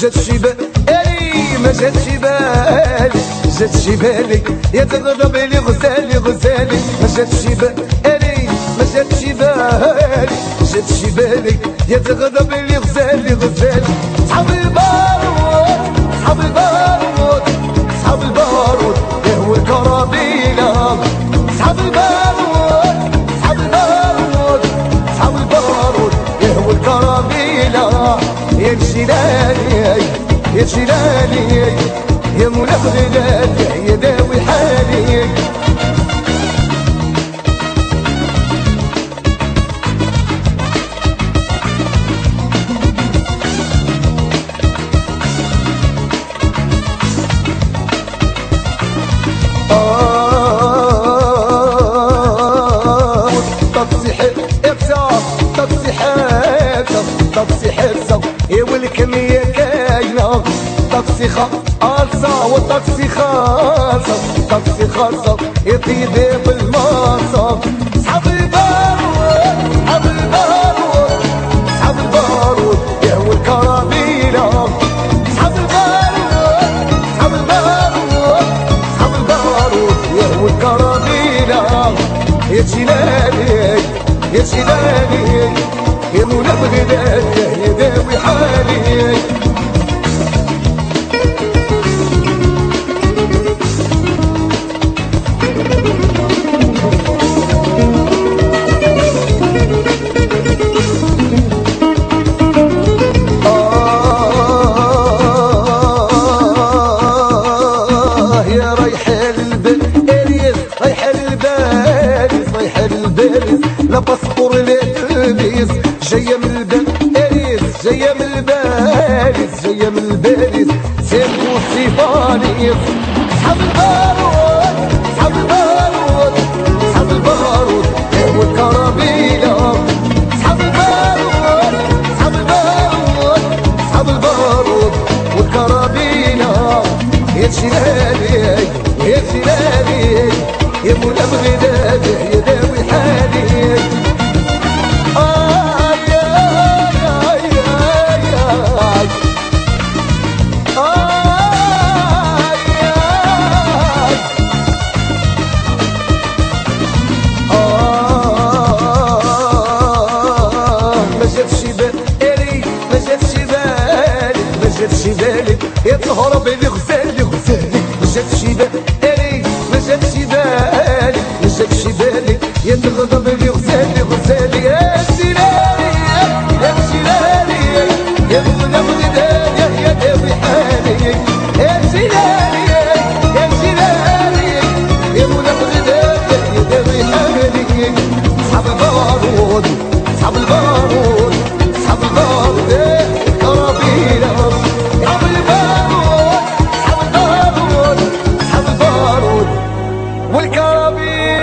جاتش بالي ما جاتش بالي جاتش بالي يا تغضب لي غزالي غزالي ما جاتش بالي ما جاتش بالي جاتش بالي يا تغضب لي غزالي غزالي صحاب البارود صحاب البارود صحاب البارود يهوى الكرابيلة صحاب البارود صحاب البارود صحاب البارود يهوى الكرابيلة يا جلالي يا جلالي يا منى بغلالي يا داوي حالي طقسي حرصة يا والكمية كاينة طقسي خاصة وطقسي خاصة طقسي خاصة يطيب بالماصة صحاب البارود صحاب البارود صحاب البارود يهوى الكرابيلة صحاب البارود صحاب البارود صحاب البارود يهوى الكرابيلة يا جلالي يا جلالي يا منى بغلالي يا داوي حالي يا رايح الباريس رايح الباريس رايح الباريس لا باسبور لا تلبيس جاية من الباريس جاية من الباريس جاية من الباريس سيركو سيفانيس صحاب البارود صحاب البارود صحاب البارود يهوى الكرابيلة صحاب البارود صحاب البارود صحاب البارود والكرابيلة يا جلالي يا جلالي يا منى بغلالي يا داوي حالي يا تهرب لي غزالي غزالي ما جاتش بالي ما جاتش بالي ما جاتش بالي يا تغضب لي غزالي غزالي يا جلالي يا جلالي يا منى بغلالي يا داوي حالي يا جلالي يا جلالي يا منى بغلالي يا داوي حالي صحاب البارود صحاب البارود صحاب البارود كرابيلة والكرابيل